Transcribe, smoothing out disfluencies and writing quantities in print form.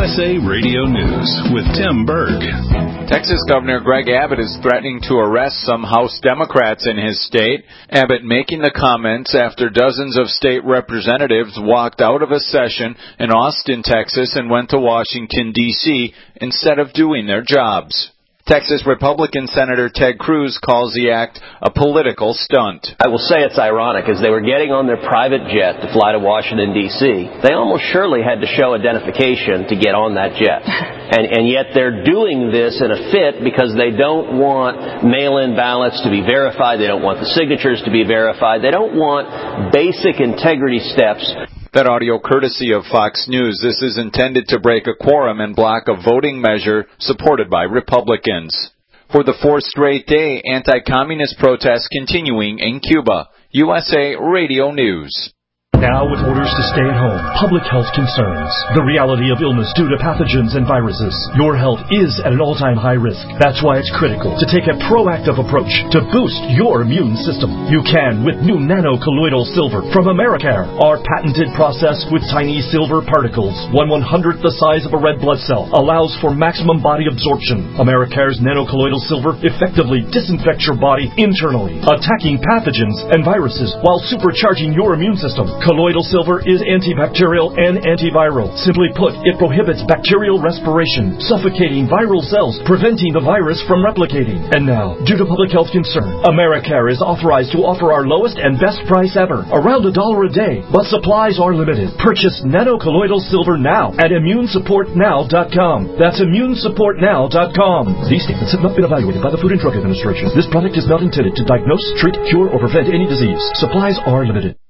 USA Radio News with Tim Berg. Texas Governor Greg Abbott is threatening to arrest some House Democrats in his state. Abbott making the comments after dozens of state representatives walked out of a session in Austin, Texas, and went to Washington, D.C. instead of doing their jobs. Texas Republican Senator Ted Cruz calls the act a political stunt. I will say it's ironic. As they were getting on their private jet to fly to Washington, D.C., they almost surely had to show identification to get on that jet. And yet they're doing this in a fit because they don't want mail-in ballots to be verified. They don't want the signatures to be verified. They don't want basic integrity steps. That audio courtesy of Fox News. This is intended to break a quorum and block a voting measure supported by Republicans. For the fourth straight day, anti-communist protests continuing in Cuba. USA Radio News. Now with orders to stay at home, public health concerns, the reality of illness due to pathogens and viruses. Your health is at an all-time high risk. That's why it's critical to take a proactive approach to boost your immune system. You can with new nano-colloidal silver from Americare. Our patented process with tiny silver particles, 1/100th the size of a red blood cell, allows for maximum body absorption. Americare's nano-colloidal silver effectively disinfects your body internally, attacking pathogens and viruses while supercharging your immune system. Colloidal silver is antibacterial and antiviral. Simply put, it prohibits bacterial respiration, suffocating viral cells, preventing the virus from replicating. And now, due to public health concern, Americare is authorized to offer our lowest and best price ever, around $1 a day, but supplies are limited. Purchase nano-colloidal silver now at immunesupportnow.com. That's immunesupportnow.com. These statements have not been evaluated by the Food and Drug Administration. This product is not intended to diagnose, treat, cure, or prevent any disease. Supplies are limited.